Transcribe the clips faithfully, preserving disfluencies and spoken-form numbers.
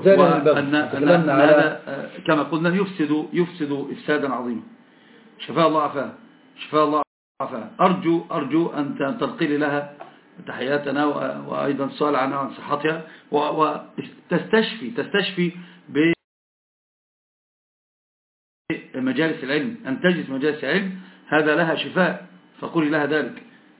وأن أن هذا كما قلنا يفسد يفسد إفسادا عظيما. شفاء الله عفاه شفاء الله عفاه. أرجو أرجو أن تنقل لها تحياتنا وأيضا سؤال عنها عن صحتها وتستشفي تستشفي بمجالس العلم، أن تجلس مجالس العلم هذا لها شفاء، فقولي لها ذلك.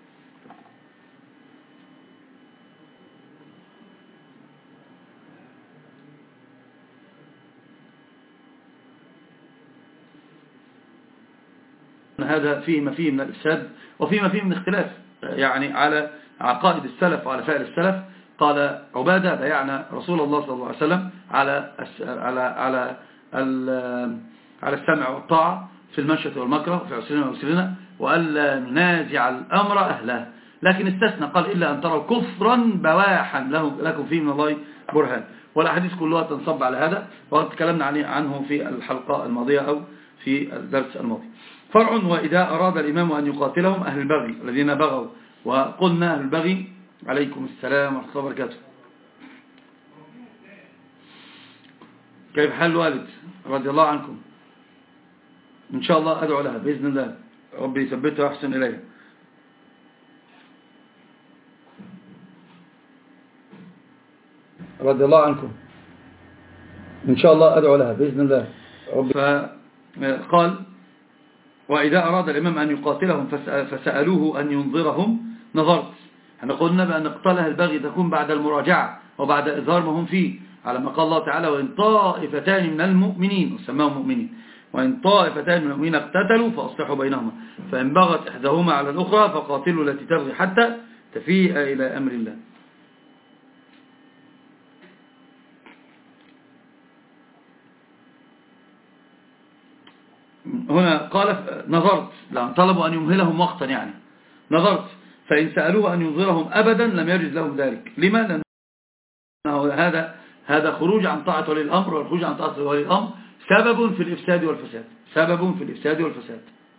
هذا فيه ما فيه من الإفساد وفيه ما فيه من اختلاف يعني على عقائد السلف وعلى فعل السلف. قال عبادة بايعنا رسول الله صلى الله عليه وسلم على على على على السمع والطاعة في المنشة والمكره في عسرنا ويسرنا وألا ننازع الأمر أهله، لكن استثنى قال إلا أن تروا كفرا بواحا لكم فيه من الله برهان. والأحاديث كلها تنصب على هذا وقد تكلمنا عنه في الحلقة الماضية أو في الدرس الماضي. فرع: وإذا أراد الإمام أن يقاتلهم أهل البغي الذين بغوا. وقلنا أهل البغي عليكم السلام ورحمة الله وبركاته. كيف حال الوالد رضي الله عنكم؟ إن شاء الله أدعو لها بإذن الله، ربي يثبتها ويحسن إليها. رضي الله عنكم، إن شاء الله أدعو لها بإذن الله ربي. فقال: وإذا أراد الإمام أن يقاتلهم فسألوه أن ينظرهم نظرت. احنا قلنا بأن قتالها البغي تكون بعد المراجعة وبعد إظهار ما هم فيه، على ما قال الله تعالى: وإن طائفتان من المؤمنين، وسماهم مؤمنين، وإن طائفتان من المؤمنين اقتتلوا فأصلحوا بينهما فإن بغت إحداهما على الأخرى فقاتلوا التي تبغي حتى تفيء إلى أمر الله. هنا قال نظرت، لأن طلبوا أن يمهلهم وقتا، يعني نظرت. فإن سألوه أن ينظرهم أبدا لم يجوز لهم ذلك. لما؟ لأنه هذا هذا خروج عن طاعة ولي الأمر، والخروج عن طاعة ولي الأمر سبب في الإفساد والفساد، سبب في الإفساد والفساد.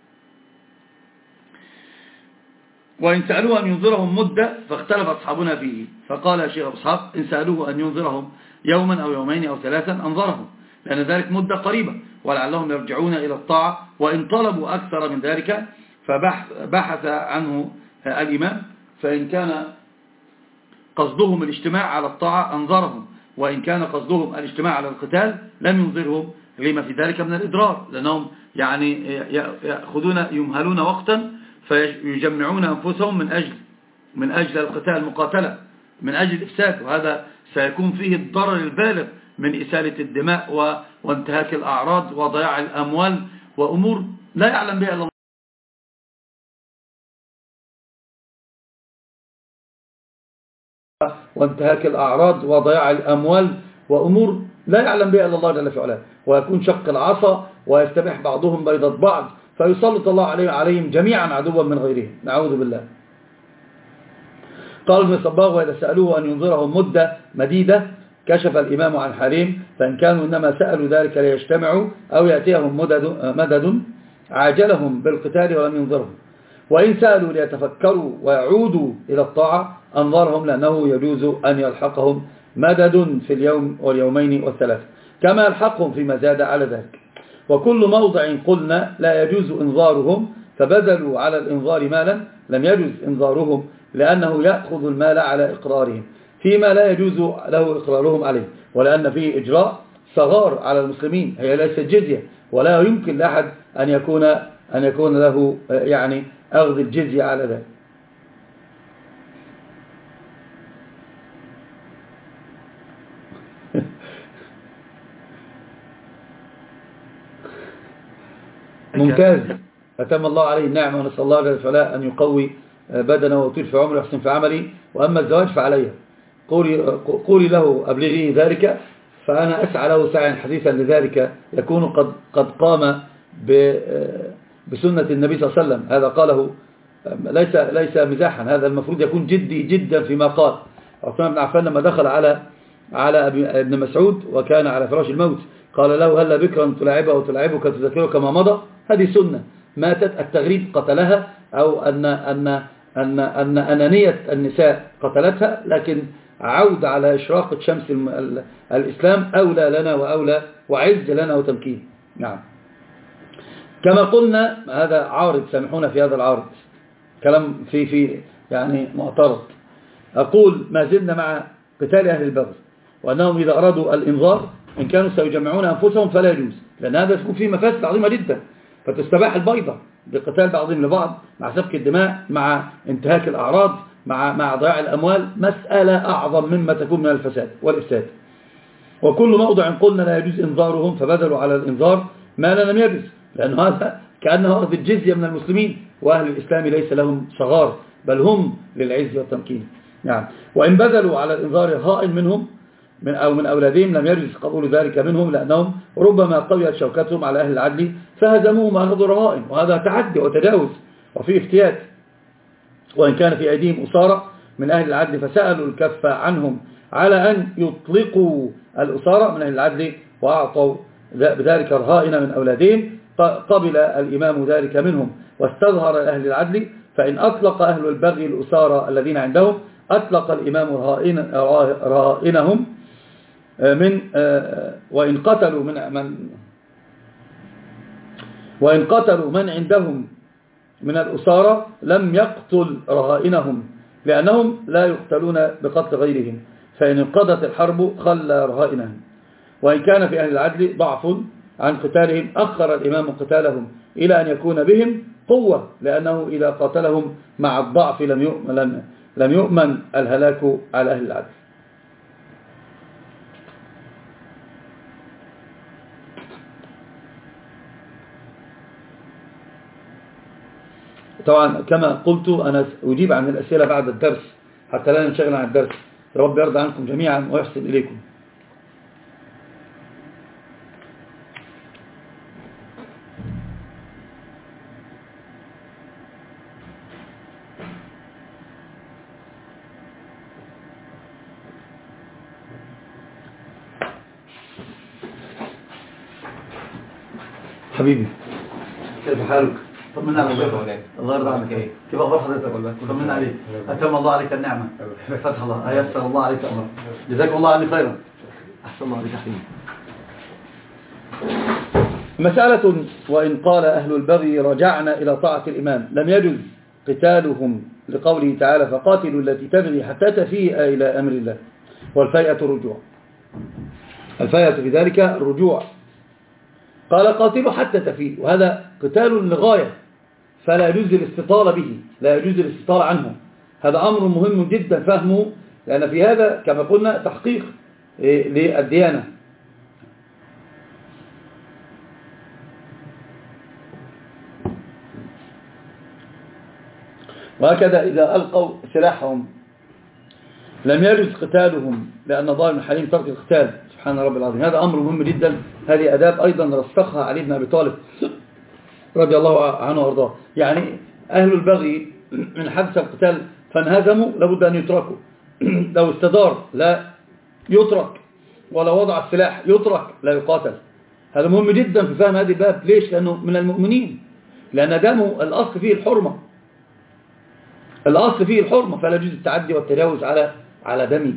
وإن سألوه أن ينظرهم مدة فاختلف أصحابنا فيه، فقال يا شيخ أصحاب: إن سألوه أن ينظرهم يوما أو يومين أو ثلاثا أنظرهم، لأن ذلك مدة قريبة ولعلهم يرجعون إلى الطاعة. وإن طلبوا أكثر من ذلك فبحث عنه الإمام، فإن كان قصدهم الاجتماع على الطاعة أنظرهم، وإن كان قصدهم الاجتماع على القتال لم ينظرهم لما في ذلك من الإضرار، لأنهم يعني يأخذون يمهلون وقتا فيجمعون أنفسهم من أجل من أجل القتال المقاتلة، من أجل الإفساد، وهذا سيكون فيه الضرر البالغ من إسالة الدماء وانتهاك الأعراض وضياع الأموال وأمور لا يعلم بها إلا الله. وانتهاك الأعراض وضياع الأموال وأمور لا يعلم بها إلا الله جل في علاه، ويكون شق العصا ويستبيح بعضهم بيضة بعض فيسلط الله عليهم جميعا عدوا من غيرهم، نعوذ بالله. قال ابن صباغ: وإذا سألوه أن ينظرهم مدة مديدة كشف الإمام عن حريم، فإن كانوا إنما سألوا ذلك ليجتمعوا أو يأتيهم مدد, مدد عاجلهم بالقتال ولم ينظرهم. وإن سألوا ليتفكروا ويعودوا إلى الطاعة أنظرهم، لأنه يجوز أن يلحقهم مدد في اليوم واليومين والثلاث كما يلحقهم فيما زاد على ذلك. وكل موضع قلنا لا يجوز إنظارهم فبذلوا على الإنظار مالا لم يجوز إنظارهم، لأنه يأخذ المال على إقرارهم فيما لا يجوز له إقرارهم عليه، ولأن فيه إجراء صغار على المسلمين، هي ليست جزية، ولا يمكن لأحد أن يكون أن يكون له يعني أخذ الجزية على ذلك. ممتاز، أتم الله عليه النعمة، ونسأل الله جل وعلا أن يقوي بدنه ويطيل في عمره ويحسن في عمله. وأما الزواج فعليه، قولي, قولي له أبلغي ذلك، فأنا أسعى له سعيا حديثا لذلك يكون قد, قد قام بسنة النبي صلى الله عليه وسلم. هذا قاله ليس, ليس مزاحا، هذا المفروض يكون جدي جدا فيما قال. عثمان بن عفان لما دخل على على ابن مسعود وكان على فراش الموت قال له: هل بكرا تلعبها وتلعبك تذكرك ما مضى؟ هذه سنة ماتت، التغريب قتلها، أو أن, أن, أن, أن أنانية النساء قتلتها، لكن عودة على إشراقة شمس الإسلام أولى لنا وأولى وعز لنا وتمكين. نعم. كما قلنا هذا عارض، سامحونا في هذا العارض، كلام في في يعني معترض. أقول ما زلنا مع قتال أهل البغي، وأنهم إذا أرادوا الإنذار إن كانوا سيجمعون أنفسهم فلا يجوز، لأن هذا تكون فيه مفاسد عظيمة جدا، فتستباح البيضة بقتال بعضهم لبعض مع سفك الدماء، مع انتهاك الأعراض، مع مع ضياع الأموال، مسألة أعظم مما تكون من الفساد والإفساد. وكل موضع قلنا لا يجوز إنذارهم فبدلوا على الإنذار ما لم يجوز، لأن هذا كأنه أخذ الجزية من المسلمين، وأهل الإسلام ليس لهم صغار بل هم للعز والتمكين. نعم. وإن بدلوا على الإنذار هائن منهم من أو من أولادهم لم يجوز قبول ذلك منهم، لأنهم ربما قويت شوكتهم على أهل العدل فهزموهم وأخذوا رهائن، وهذا تعدي وتجاوز وفي افتيات. وإن كان في أيديهم أسارة من أهل العدل فسألوا الكف عنهم على أن يطلقوا الأسارة من أهل العدل وأعطوا بذلك رهائن من أولادهم، قبل الإمام ذلك منهم واستظهر أهل العدل، فإن أطلق أهل البغي الأسارة الذين عندهم أطلق الإمام رهائنهم من وإن قتلوا من من وإن قتلوا من عندهم من الأسارة لم يقتل رهائنهم، لأنهم لا يقتلون بقتل غيرهم، فإن انقضت الحرب خلى رهائنهم. وإن كان في أهل العدل ضعف عن قتالهم أخر الإمام قتالهم إلى أن يكون بهم قوة، لأنه إذا قاتلهم مع الضعف لم يؤمن, لم يؤمن الهلاك على أهل العدل. طبعا كما قلت أنا أجيب عن الأسئلة بعد الدرس حتى لا ننشغل عن الدرس. رب يرضى عنكم جميعا ويحسن إليكم. حبيبي كيف حالك؟ طمنا عليك. الله يرضى عنك. كيف اخبار حضرتك؟ طمنا عليك. اتم الله عليك النعمه بفتح الله، ايسر الله عليك امرك. جزاكم الله عني خيرا. احسن الله عليك حبيبي. مسألة وإن قال أهل البغي رجعنا إلى طاعة الإمام لم يجوز قتالهم لقوله تعالى فقاتلوا التي تبغي حتى تفيء إلى أمر الله، والفيئة الرجوع. الفيئة في ذلك الرجوع، قال قاتلوا حتى تفيء، وهذا قتال لغاية فلا يجوز الاستطالة به، لا يجوز الاستطالة عنه. هذا أمر مهم جدا فهمه، لأن في هذا كما قلنا تحقيق للديانة. وهكذا إذا ألقوا سلاحهم لم يجوز قتالهم، لأن ظاهر من حليم ترك القتال. سبحان رب العظيم. هذا أمر مهم جدا. هذه أداب أيضا رسخها علي بن أبي طالب رضي الله عنه وارضاه. يعني أهل البغي من حدث القتال فانهزموا لابد أن يتركوا، لو استدار لا يترك، ولو وضع السلاح يترك لا يقاتل. هذا مهم جدا في فهم هذه الباب. ليش؟ لأنه من المؤمنين، لأن دمه الأصل فيه الحرمة، الأصل فيه الحرمة، فلا يجوز التعدي والتجاوز على على دمه.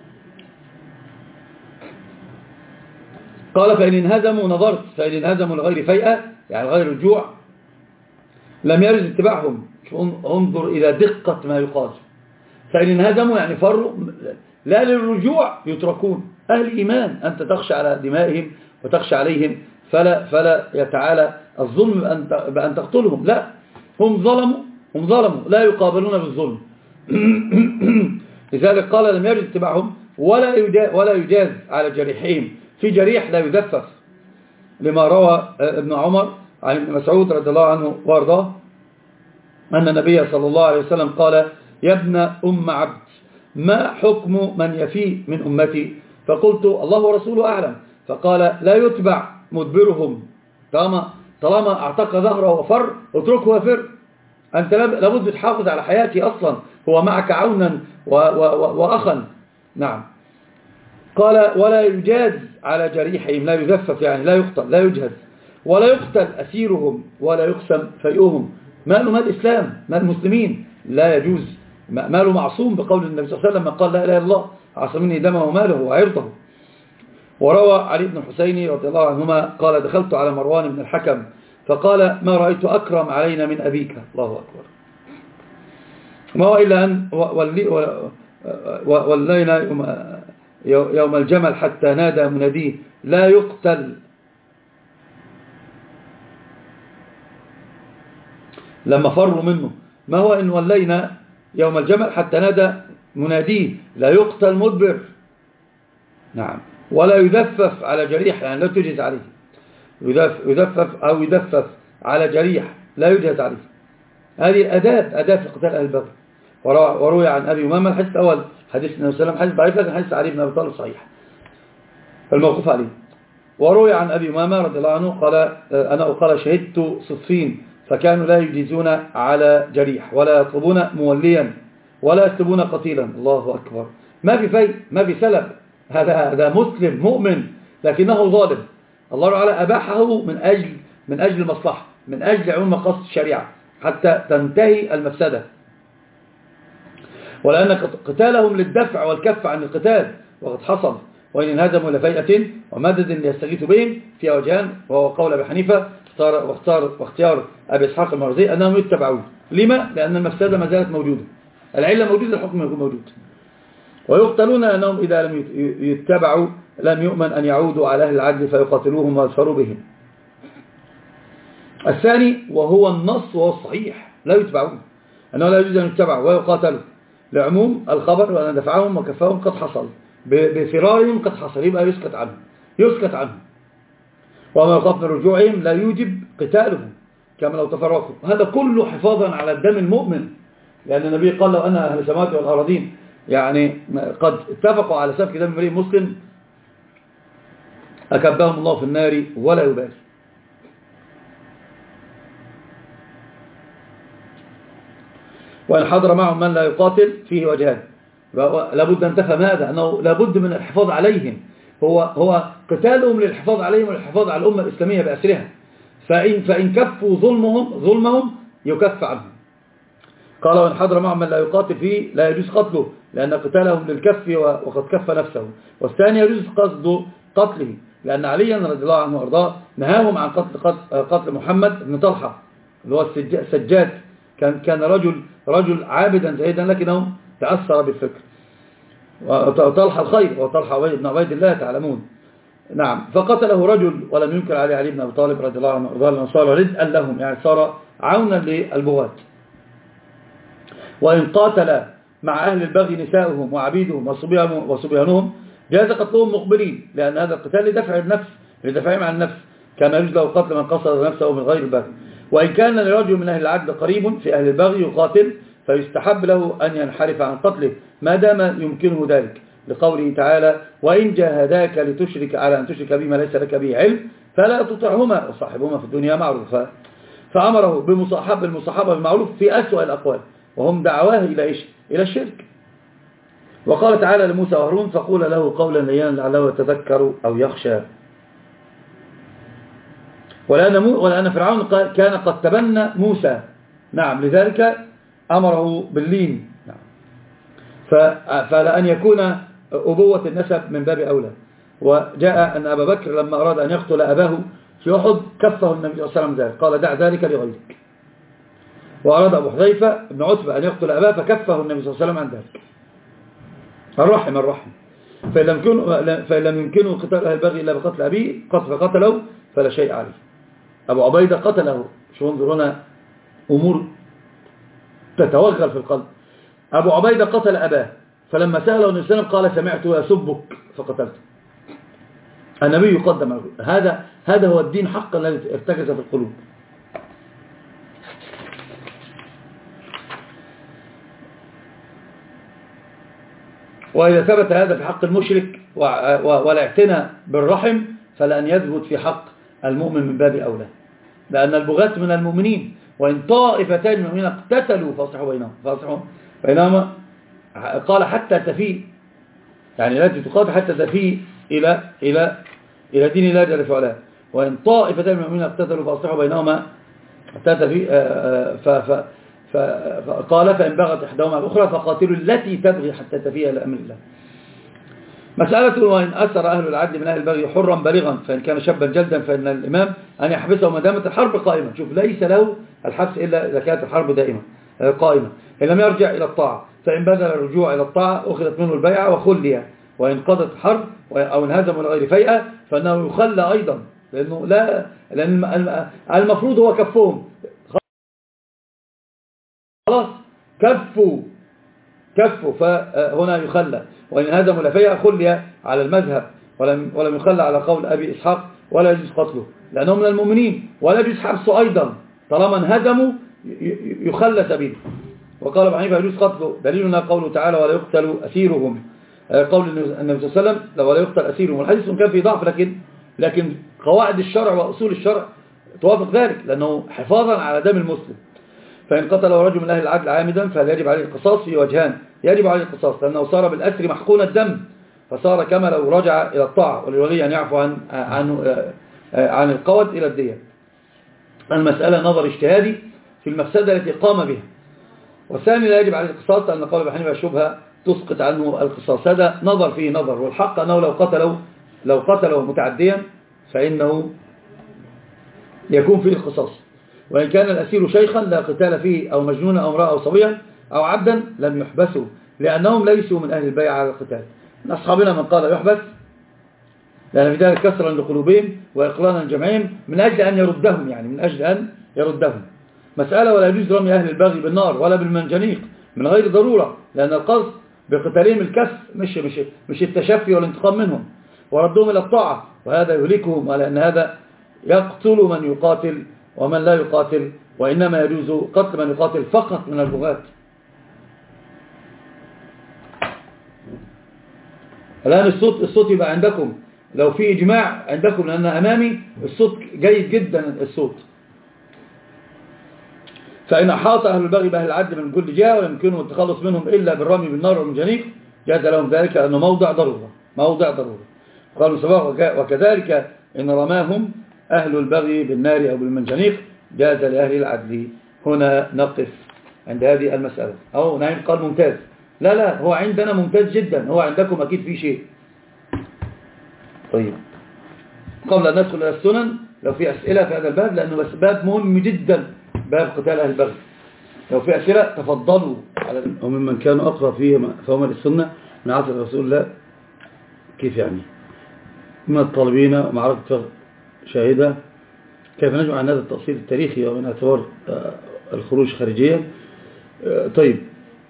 قال فإن انهزموا نظرت، فإن انهزموا لغير فيئة يعني غير رجوع لم يجوز اتباعهم. انظر إلى دقة ما يقال. فإن انهزموا يعني فروا لا للرجوع يتركون. أهل إيمان أنت تخشى على دمائهم وتخشى عليهم، فلا فلا يتعالى الظلم بأن تقتلهم، لا، هم ظلموا هم ظلموا لا يقابلون بالظلم. لذلك قال لم يجوز اتباعهم ولا ولا يجاز على جريحهم. في جريح لا يدفف، لما روى ابن عمر عن ابن مسعود رضي الله عنه وارضاه أن النبي صلى الله عليه وسلم قال يا ابن أم عبد ما حكم من يفي من أمتي؟ فقلت الله ورسوله أعلم. فقال لا يتبع مدبرهم، طالما طالما اعتق ظهره وفر اتركه وفر. أنت لابد تحافظ على حياتي أصلا، هو معك عونا وأخا. نعم. قال ولا يجاز على جريحهم، لا يزفف يعني لا يقتل لا يجهز، ولا يقتل أسيرهم ولا يقسم فيئهم. ماله مال الإسلام، مال المسلمين لا يجوز، ماله معصوم بقول النبي صلى الله عليه وسلم قال لا إله إلا الله عصمني دمه وماله وعرضه. وروى علي بن الحسين رضي الله عنهما قال دخلت على مروان بن الحكم فقال ما رأيت أكرم علينا من أبيك. الله أكبر. ما هو إلا أن ولينا يوم الجمل حتى نادى مناديه لا يقتل لما فروا منه. ما هو إن ولينا يوم الجمل حتى نادى مناديه لا يقتل مدبر. نعم. ولا يدفف على جريح، يعني لا تجهز عليه. يدفف أو يدفف على جريح لا يجهز عليه. هذه الأداب أداب في قتال أهل بدر. وروي عن أبي أمامة الحديث الأول حديث النبي صلى الله عليه وسلم حديث ضعيف لكن حديث علي بن أبي طالب صحيح الموقوف عليه. وروي عن أبي أمامة رضي الله عنه قال أنا قال شهدت صفين فكانوا لا يجيزون على جريح ولا يطلبون موليا ولا يسلبون قتيلا. الله أكبر. ما في في ما في سلب. هذا هذا مسلم مؤمن لكنه ظالم. الله تعالى أباحه من أجل من أجل المصلحة، من أجل عموم مقاصد الشريعة حتى تنتهي المفسدة، ولأن قتالهم للدفع والكف عن القتال وقد حصل. وإن انهزموا لفيئة ومدد ليستغيثوا بهم في وجهان، وهو قول أبي حنيفة واختار واختيار أبي إسحاق المروزي أنهم يتبعون. لما؟ لأن المفسدة ما زالت موجودة، العلة موجودة، الحكم يكون موجود. ويقتلون أنهم إذا لم يتبعوا لم يؤمن أن يعودوا على أهل العدل فيقاتلوهم ويظفروا بهم. الثاني وهو النص وهو الصحيح لا يتبعون، أنه لا يجوز أن يتبعوا ويقاتلوا لعموم الخبر وأن دفعهم وكفاهم قد حصل، بفرارهم قد حصل، يبقى يسكت عنهم يسكت عنهم. وما يخاف من رجوعهم لا يوجب قتالهم كما لو تفرقوا. هذا كله حفاظا على الدم المؤمن، لأن النبي قال لو أن أهل السماوات والأراضين يعني قد اتفقوا على سفك دم امرئ مسلم أكبهم الله في النار ولا يبالي. وإن حضر معهم من لا يقاتل فيه وجهان. لابد أن تفهم هذا، أنه لابد من الحفاظ عليهم. هو هو قتالهم للحفاظ عليهم والحفاظ على الأمة الإسلامية بأسرها. فإن فإن كفوا ظلمهم ظلمهم يكف عنهم. قال وإن حضر معهم من لا يقاتل فيه لا يجوز قتله لأن قتالهم للكف وقد كف نفسه. والثاني يجوز قصد قتله لأن عليا رضي الله عنه وارضاه نهاهم عن قتل قتل محمد بن طلحة اللي هو السجاد. كان كان رجل رجل عابدا زاهدا لكنه تأثر بالفكر. وطلحة الخير وطلحة بن عبيد الله تعلمون. نعم. فقتله رجل ولم ينكر عليه علي بن أبي طالب رضي الله عنه وارضاه لأنه صار ردءا لهم، يعني صار عونا للبغاة. وإن قاتل مع أهل البغي نساؤهم وعبيدهم وصبيانهم جاز قتلهم مقبلين، لأن هذا القتال لدفع النفس لدفعهم عن النفس كما يجوز له قتل من قصد نفسه من غير البغي. وإن كان لرجل من أهل العدل قريب في أهل البغي يقاتل فيستحب له أن ينحرف عن قتله ما دام يمكنه ذلك، لقوله تعالى وإن جاهداك لتشرك على أن تشرك بما ليس لك به علم فلا تطعهما وصاحبهما في الدنيا معروفا. فأمره بمصاحبة المصاحبة بالمعروف في أسوأ الأقوال وهم دعواه إلى إيش؟ إلى الشرك. وقال تعالى لموسى وهارون فقول له قولا لينا لعله يتذكر أو يخشى. ولأن فرعون كان قد تبنى موسى، نعم، لذلك أمره باللين. نعم. فلأن يكون أبوة النسب من باب أولى. وجاء أن أبا بكر لما أراد أن يقتل أباه في أحد كفه النبي صلى الله عليه وسلم ذلك، قال دع ذلك لغيرك. وأراد أبو حذيفة بن عتبة أن يقتل أباه فكفه النبي صلى الله عليه وسلم عن ذلك. الرحم الرحم فإن لم يمكنه فإن لم يمكنه قتال أهل البغي إلا بقتل أبيه فقتله فلا شيء عليه. أبو عبيدة قتله. شو انظر هنا أمور تتوغل في القلب. أبو عبيدة قتل أباه فلما سأله النبي صلى الله عليه وسلم قال سمعته يسبك فقتلته. النبي يقدم. هذا هذا هو الدين حقا الذي ارتكز في القلوب. وإذا ثبت هذا في حق المشرك والاعتناء بالرحم فلأن يثبت في حق المؤمن من باب أولى، لأن البغاة من المؤمنين. وإن طائفتان من المؤمنين اقتتلوا فاصلحوا بينهم فاصلحوا بينهما. قال حتى تفيء، يعني التي تقاتل حتى تفيء إلى إلى إلى دين الله جل وعلا. وإن طائفتان من المؤمنين اقتتلوا فاصلحوا بينهما حتى تفيء. فقال فإن بغت إحداهما الأخرى فقاتلوا التي تبغي حتى تفيء إلى أمر الله. مسألة وإن أسر أهل العدل من أهل البغي حرا بالغا فإن كان شابا جلدا فإن الإمام أن يحبسه ما دامت الحرب قائمة. شوف ليس له الحبس إلا إذا كانت الحرب دائمة قائمة. إن لم يرجع إلى الطاعة فإن بذل الرجوع إلى الطاعة أخذت منه البيعة وخلي، وإن قضت الحرب أو انهزم لغير فيئة فإنه يخلى أيضا، لأنه لا لأن المفروض هو كفهم خلاص كفوا كفوا فهنا يخلى، وإن انهزموا لفيئة خلي على المذهب ولم ولم يخلى على قول أبي إسحاق ولا يجوز قتله لأنه من المؤمنين، ولا يجوز حبسه أيضا طالما انهزموا يخلى سبيله. وقال ابن حنيفة يجوز قتله دليلنا قوله تعالى ولا يقتل أسيرهم، قول النبي صلى الله عليه وسلم ولا يقتل أسيرهم، والحديث كان فيه ضعف لكن لكن قواعد الشرع وأصول الشرع توافق ذلك لأنه حفاظا على دم المسلم. فإن قتل رجل من أهل العدل عامدا فهل يجب عليه القصاص؟ في وجهان، يجب عليه القصاص لأنه صار بالأسر محقون الدم فصار كما لو رجع إلى الطاعة، وللولي أن يعفو عن عن عن القود إلى الدية. المسألة نظر اجتهادي في المفسدة التي قام بها. والثاني لا يجب عليه القصاص لأن قول ابن حنيفة شبهة تسقط عنه القصاص، هذا نظر فيه نظر، والحق أنه لو قتلوا لو قتلوا متعديا فإنه يكون فيه القصاص، وإن كان الأسير شيخا لا قتال فيه أو مجنونا أو امرأة أو صبيا أو عبدا لم يحبسوا لأنهم ليسوا من أهل البيع على القتال. من أصحابنا من قال يحبس لأن في ذلك كسرا لقلوبهم وإقلانا لجمعهم من أجل أن يردهم، يعني من أجل أن يردهم. مسألة ولا يجوز رمي أهل البغي بالنار ولا بالمنجنيق من غير ضرورة، لأن القصد بقتالهم الكف مش, مش, مش التشفي والانتقام منهم وردهم إلى الطاعة، وهذا يهلكهم، ولأن هذا يقتل من يقاتل ومن لا يقاتل، وإنما يجوز قتل من يقاتل فقط من البغاة. الآن الصوت الصوت يبقى عندكم لو في إجماع عندكم، لأن أمامي الصوت جيد جدا الصوت. فإن أحاط أهل البغي بأهل العدل من كل جهة ويمكنهم التخلص منهم إلا بالرمي بالنار والمنجنيق جاز لهم ذلك لأنه موضع ضرورة موضع ضرورة. قالوا سبق وكذلك إن رماهم أهل البغي بالنار أو بالمنجنيق جاز لأهل العدل. هنا نقف عند هذه المسألة. أو نعيم قال ممتاز، لا لا هو عندنا ممتاز جدا، هو عندكم أكيد في شيء. طيب قبل أن ندخل إلى السنن لو في أسئلة في هذا الباب، لأنه بس باب مهم جدا، باب قتال أهل البغي، لو في أسئلة تفضلوا على وممن كانوا أقرأ فيه فهم للسنة من عصر رسول الله. كيف يعني من الطالبين معركة شاهدة كيف نجمع عن هذا التأصيل التاريخي ومن اعتبار الخروج خارجيا. طيب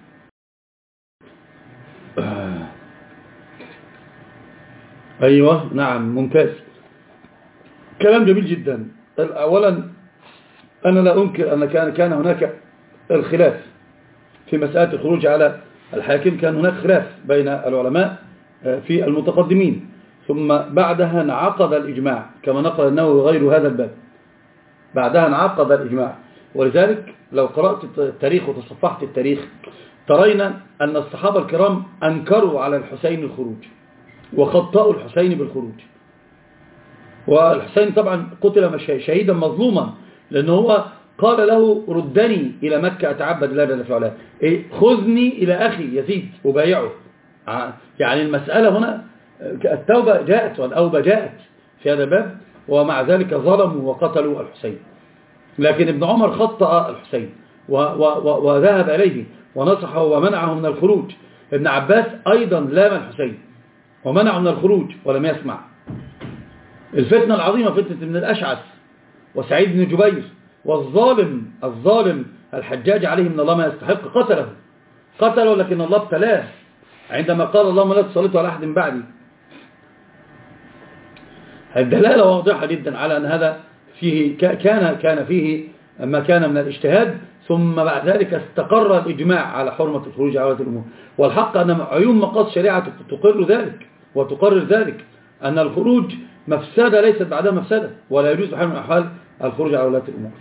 أيوة نعم ممتاز، كلام جميل جدا. أولا أنا لا أنكر أن كان كان هناك الخلاف في مسألة الخروج على الحاكم، كان هناك خلاف بين العلماء في المتقدمين، ثم بعدها انعقد الإجماع كما نقل النووي وغير هذا الباب، بعدها انعقد الإجماع. ولذلك لو قرأت التاريخ وتصفحت التاريخ ترين أن الصحابة الكرام أنكروا على الحسين الخروج وخطأوا الحسين بالخروج، والحسين طبعا قتل شهيدا مظلوما لأنه هو قال له ردني إلى مكة أتعبد الله جل وعلا، خذني إلى أخي يزيد وبايعه. يعني المسألة هنا التوبة جاءت والأوبة جاءت في هذا الباب، ومع ذلك ظلموا وقتلوا الحسين. لكن ابن عمر خطأ الحسين وذهب إليه ونصحه ومنعه من الخروج. ابن عباس أيضا لام الحسين ومنعه من الخروج ولم يسمع. الفتنة العظيمة فتنة ابن الأشعث وسعيد بن جبير والظالم الظالم الحجاج عليه من الله ما يستحق قتله قتله لكن الله ابتلاه عندما قال اللهم لا تسلطوا على أحد بعدي. الدلالة واضحة جدا على أن هذا فيه كان كان فيه ما كان من الاجتهاد، ثم بعد ذلك استقر الإجماع على حرمة الخروج على ولاة الأمور. والحق أن عيون مقاصد شريعة تقر ذلك وتقرر ذلك، أن الخروج مفسدة ليست بعدها مفسدة، ولا يجوز بحال من الأحوال الخروج على ولاة الأمور.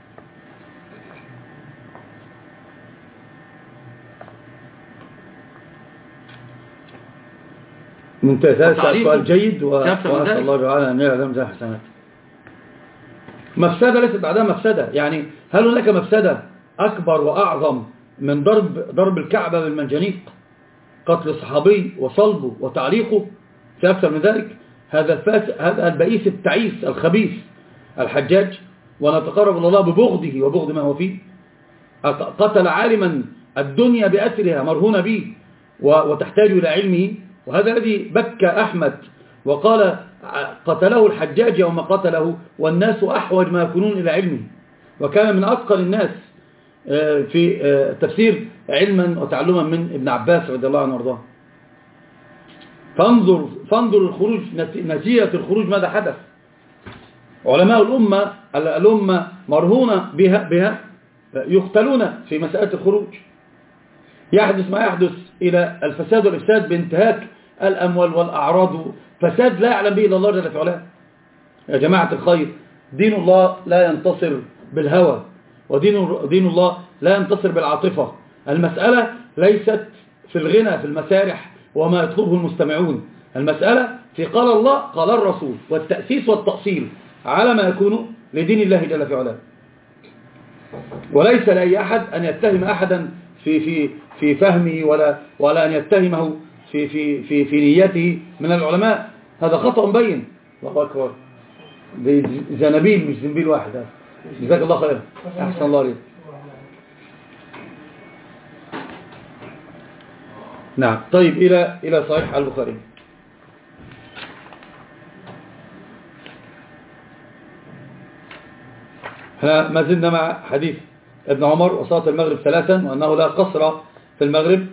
ممتاز، هذا سؤال جيد وأسأل الله تعالى أن يعلم ذا حسنات. مفسدة ليست بعدها مفسدة، يعني هل هناك مفسدة أكبر وأعظم من ضرب ضرب الكعبة بالمنجنيق، قتل الصحابي وصلبه وتعليقه؟ في أكثر من ذلك، هذا الفاس هذا البئيس التعيس الخبيث الحجاج، ونتقرب إلى الله ببغضه وبغض ما هو فيه. قتل عالما الدنيا بأسرها مرهونة به وتحتاج إلى علمه، وهذا الذي بكى أحمد وقال قتله الحجاج يوم قتله والناس أحوج ما يكونون إلى علمه، وكان من أثقل الناس في تفسير علما وتعلما من ابن عباس رضي الله عنه وارضاه. فانظر فانظر الخروج، نتيجة الخروج ماذا حدث. علماء الأمة الأمة مرهونة بها بها يقتلون في مسألة الخروج. يحدث ما يحدث إلى الفساد والإفساد بانتهاك الأموال والأعراض، فساد لا يعلم به إلا الله جل وعلا. يا جماعة الخير، دين الله لا ينتصر بالهوى، ودين دين الله لا ينتصر بالعاطفة. المسألة ليست في الغنى في المسارح وما يطلبه المستمعون، المسألة في قال الله قال الرسول، والتأسيس والتأصيل على ما يكون لدين الله جل وعلا. وليس لأي أحد أن يتهم أحدا في في في فهمه ولا ولا أن يتهمه في في في في نيته من العلماء، هذا خطأ بين. الله أكبر، زنبيل مش زنبيل واحد. هذا جزاك الله خير، أحسن الله عليك. نعم. طيب إلى إلى صحيح البخاري. احنا ما زلنا مع حديث ابن عمر وصلاة المغرب ثلاثا، وأنه لا قصر في المغرب،